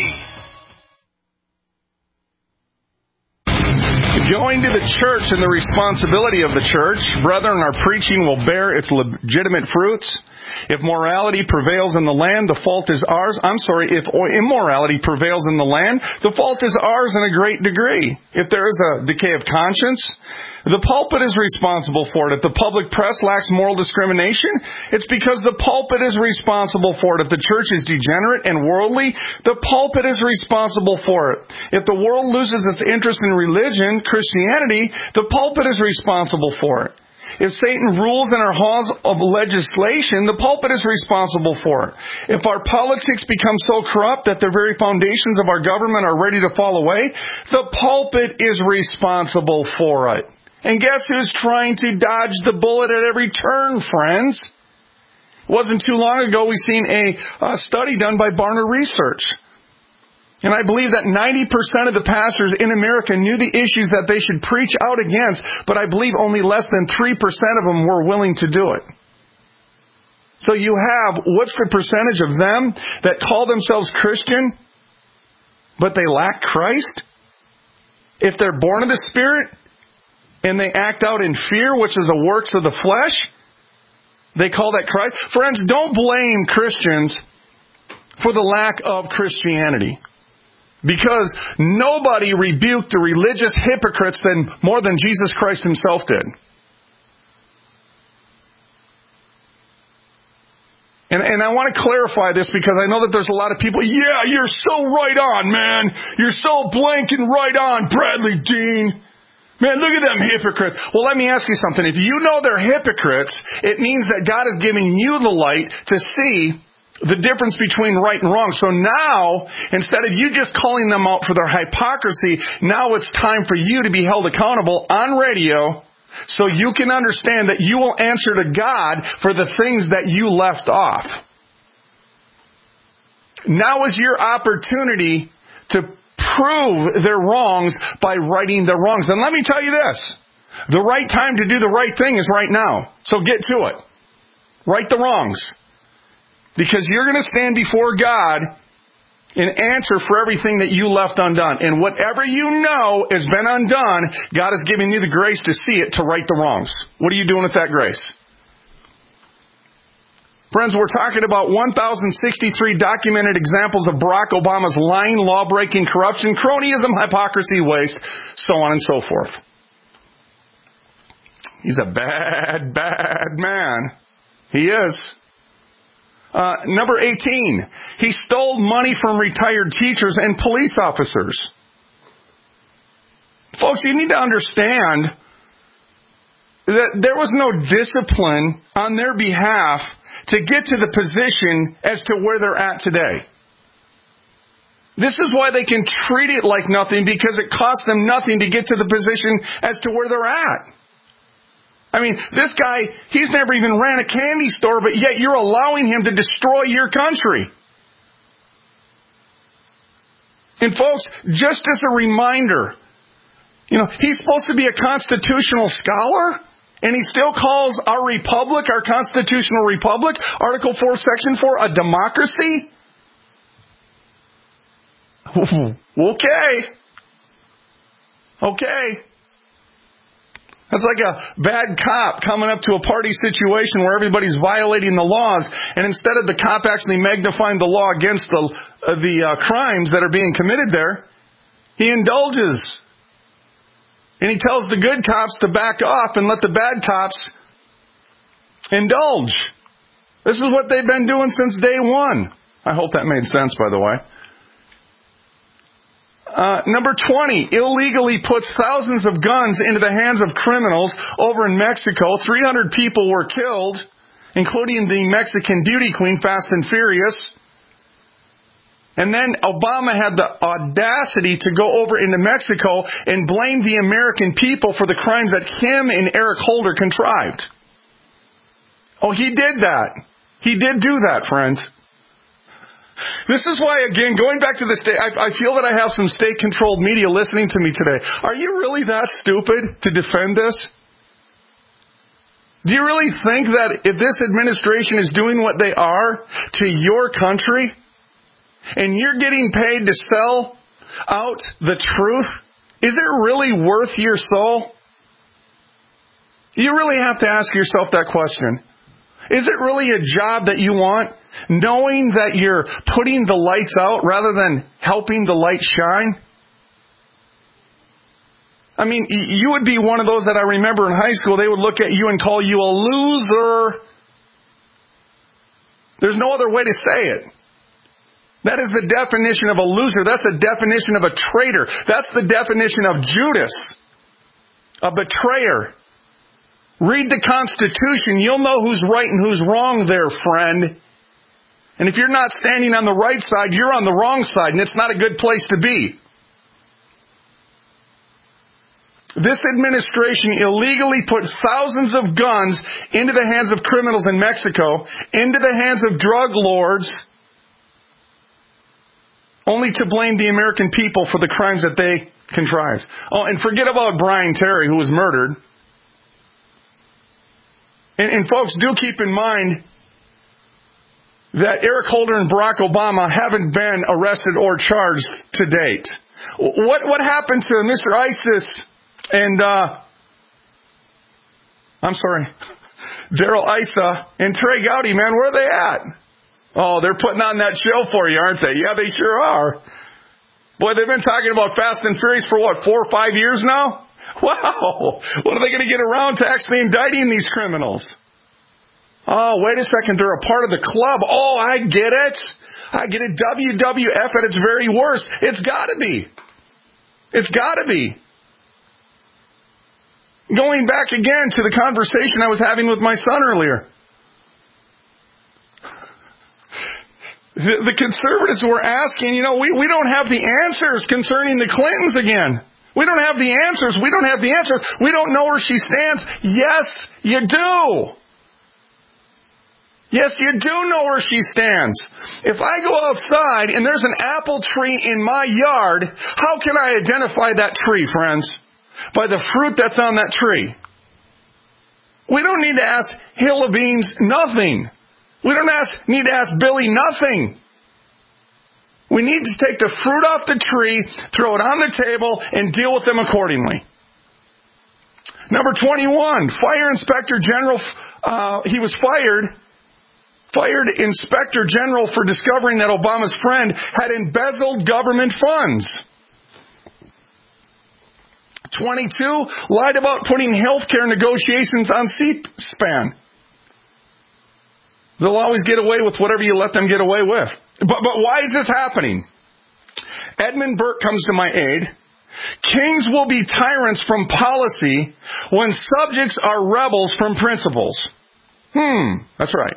Join to the church and the responsibility of the church. Brethren, our preaching will bear its legitimate fruits. If morality prevails in the land, the fault is ours. I'm sorry, if immorality prevails in the land, the fault is ours in a great degree. If there is a decay of conscience, the pulpit is responsible for it. If the public press lacks moral discrimination, it's because the pulpit is responsible for it. If the church is degenerate and worldly, the pulpit is responsible for it. If the world loses its interest in religion, Christianity, the pulpit is responsible for it. If Satan rules in our halls of legislation, the pulpit is responsible for it. If our politics become so corrupt that the very foundations of our government are ready to fall away, the pulpit is responsible for it. And guess who's trying to dodge the bullet at every turn, friends? It wasn't too long ago we seen a, a study done by Barna Research. And I believe that ninety percent of the pastors in America knew the issues that they should preach out against, but I believe only less than three percent of them were willing to do it. So you have, what's the percentage of them that call themselves Christian, but they lack Christ? If they're born of the Spirit, and they act out in fear, which is the works of the flesh, they call that Christ. Friends, don't blame Christians for the lack of Christianity. Because nobody rebuked the religious hypocrites than, more than Jesus Christ himself did. And, and I want to clarify this because I know that there's a lot of people, yeah, you're so right on, man. You're so blank and right on, Bradley Dean. Man, look at them hypocrites. Well, let me ask you something. If you know they're hypocrites, it means that God is giving you the light to see the difference between right and wrong. So now, instead of you just calling them out for their hypocrisy, now it's time for you to be held accountable on radio so you can understand that you will answer to God for the things that you left off. Now is your opportunity to prove their wrongs by righting their wrongs. And let me tell you this, the right time to do the right thing is right now. So get to it. Right the wrongs. Because you're going to stand before God and answer for everything that you left undone. And whatever you know has been undone, God has given you the grace to see it, to right the wrongs. What are you doing with that grace? Friends, we're talking about one thousand sixty-three documented examples of Barack Obama's lying, law-breaking, corruption, cronyism, hypocrisy, waste, so on and so forth. He's a bad, bad man. He is. Uh, number eighteen, he stole money from retired teachers and police officers. Folks, you need to understand that there was no discipline on their behalf to get to the position as to where they're at today. This is why they can treat it like nothing, because it costs them nothing to get to the position as to where they're at. I mean, this guy, he's never even ran a candy store, but yet you're allowing him to destroy your country. And folks, just as a reminder, you know, he's supposed to be a constitutional scholar, and he still calls our republic, our constitutional republic, Article four, Section four, a democracy? Okay. Okay. That's like a bad cop coming up to a party situation where everybody's violating the laws, and instead of the cop actually magnifying the law against the uh, the uh, crimes that are being committed there, he indulges. And he tells the good cops to back off and let the bad cops indulge. This is what they've been doing since day one. I hope that made sense, by the way. Uh, number twenty, illegally puts thousands of guns into the hands of criminals over in Mexico. three hundred people were killed, including the Mexican beauty queen, Fast and Furious. And then Obama had the audacity to go over into Mexico and blame the American people for the crimes that him and Eric Holder contrived. Oh, he did that. He did do that, friends. This is why, again, going back to the state, I, I feel that I have some state-controlled media listening to me today. Are you really that stupid to defend this? Do you really think that if this administration is doing what they are to your country, and you're getting paid to sell out the truth, is it really worth your soul? You really have to ask yourself that question. Is it really a job that you want, knowing that you're putting the lights out rather than helping the light shine? I mean, you would be one of those that I remember in high school, they would look at you and call you a loser. There's no other way to say it. That is the definition of a loser. That's the definition of a traitor. That's the definition of Judas, a betrayer. Read the Constitution. You'll know who's right and who's wrong there, friend. And if you're not standing on the right side, you're on the wrong side, and it's not a good place to be. This administration illegally put thousands of guns into the hands of criminals in Mexico, into the hands of drug lords, only to blame the American people for the crimes that they contrived. Oh, and forget about Brian Terry, who was murdered. And, and folks, do keep in mind that Eric Holder and Barack Obama haven't been arrested or charged to date. What what happened to Mister ISIS and, uh, I'm sorry, Darrell Issa and Trey Gowdy, man, where are they at? Oh, they're putting on that show for you, aren't they? Yeah, they sure are. Boy, they've been talking about Fast and Furious for what, four or five years now? Wow. When are they going to get around to actually indicting these criminals? Oh, wait a second. They're a part of the club. Oh, I get it. I get it. W W F at its very worst. It's got to be. It's got to be. Going back again to the conversation I was having with my son earlier. The, the conservatives were asking, you know, we, we don't have the answers concerning the Clintons again. We don't have the answers. We don't have the answers. We don't know where she stands. Yes, you do. Yes, you do know where she stands. If I go outside and there's an apple tree in my yard, how can I identify that tree, friends? By the fruit that's on that tree. We don't need to ask Hilla Beans nothing. We don't ask, need to ask Billy nothing. We need to take the fruit off the tree, throw it on the table, and deal with them accordingly. Number twenty-one, Fire Inspector General, uh, he was fired, fired Inspector General for discovering that Obama's friend had embezzled government funds. twenty-two, lied about putting health care negotiations on C-SPAN. They'll always get away with whatever you let them get away with. But, but why is this happening? Edmund Burke comes to my aid. Kings will be tyrants from policy when subjects are rebels from principles. Hmm, that's right.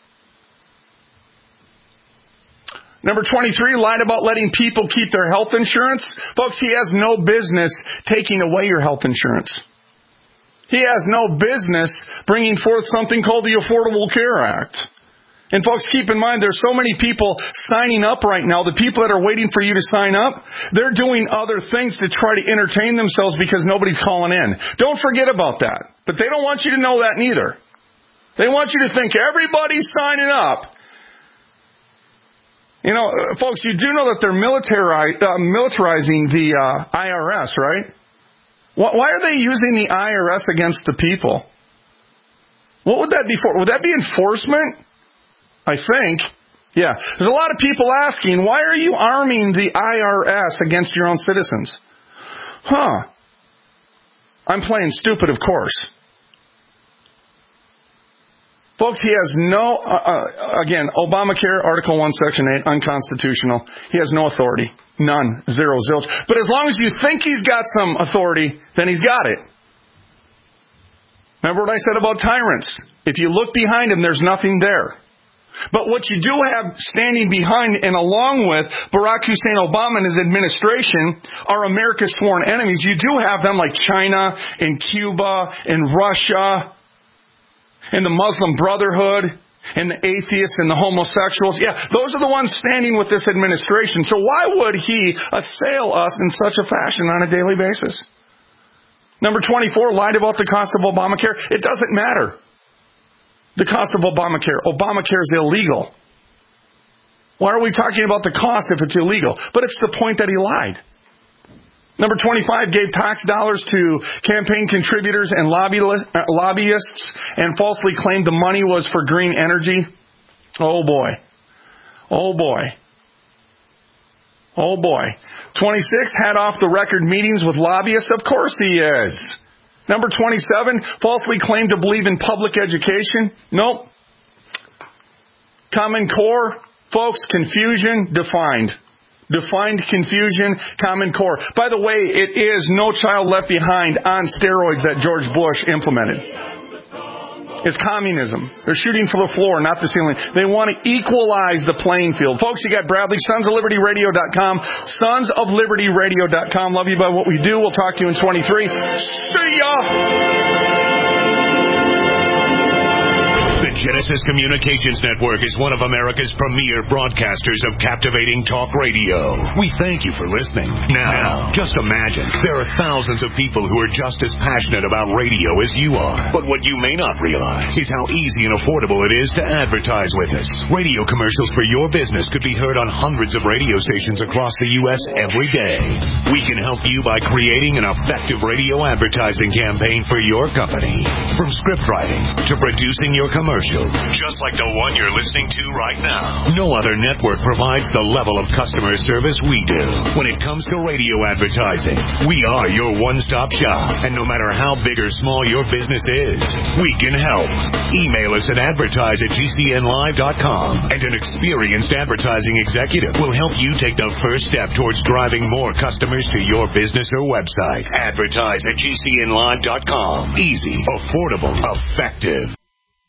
Number twenty-three, lied about letting people keep their health insurance. Folks, he has no business taking away your health insurance. He has no business bringing forth something called the Affordable Care Act. And folks, keep in mind, there's so many people signing up right now. The people that are waiting for you to sign up, they're doing other things to try to entertain themselves because nobody's calling in. Don't forget about that. But they don't want you to know that neither. They want you to think everybody's signing up. You know, folks, you do know that they're militari- uh, militarizing the uh, I R S, right? Why are they using the I R S against the people? What would that be for? Would that be enforcement? I think. Yeah. There's a lot of people asking, why are you arming the I R S against your own citizens? Huh. I'm playing stupid, of course. Folks, he has no, uh, uh, again, Obamacare, Article one, Section eight, unconstitutional. He has no authority. None. Zero. Zilch. But as long as you think he's got some authority, then he's got it. Remember what I said about tyrants? If you look behind him, there's nothing there. But what you do have standing behind and along with Barack Hussein Obama and his administration are America's sworn enemies. You do have them like China and Cuba and Russia and the Muslim Brotherhood and the atheists and the homosexuals. Yeah, those are the ones standing with this administration. So why would he assail us in such a fashion on a daily basis? Number twenty-four, lied about the cost of Obamacare. It doesn't matter. The cost of Obamacare. Obamacare is illegal. Why are we talking about the cost if it's illegal? But it's the point that he lied. Number twenty-five, gave tax dollars to campaign contributors and lobbyists and falsely claimed the money was for green energy. Oh boy. Oh boy. Oh boy. twenty-six, had off the record meetings with lobbyists. Of course he is. Number twenty-seven, falsely claimed to believe in public education. Nope. Common Core, folks, confusion defined. Defined confusion, Common Core. By the way, it is No Child Left Behind on steroids that George Bush implemented. It's communism. They're shooting for the floor, not the ceiling. They want to equalize the playing field. Folks, you got Bradley, sons of liberty radio dot com, sons of liberty radio dot com. Love you by what we do. We'll talk to you in twenty-three. See ya! The Genesis Communications Network is one of America's premier broadcasters of captivating talk radio. We thank you for listening. Now, just imagine, there are thousands of people who are just as passionate about radio as you are. But what you may not realize is how easy and affordable it is to advertise with us. Radio commercials for your business could be heard on hundreds of radio stations across the U S every day. We can help you by creating an effective radio advertising campaign for your company. From script writing to producing your commercial, just like the one you're listening to right now. No other network provides the level of customer service we do. When it comes to radio advertising, we are your one-stop shop. And no matter how big or small your business is, we can help. Email us at advertise at G C N live dot com, and an experienced advertising executive will help you take the first step towards driving more customers to your business or website. Advertise at G C N live dot com. Easy, affordable, effective.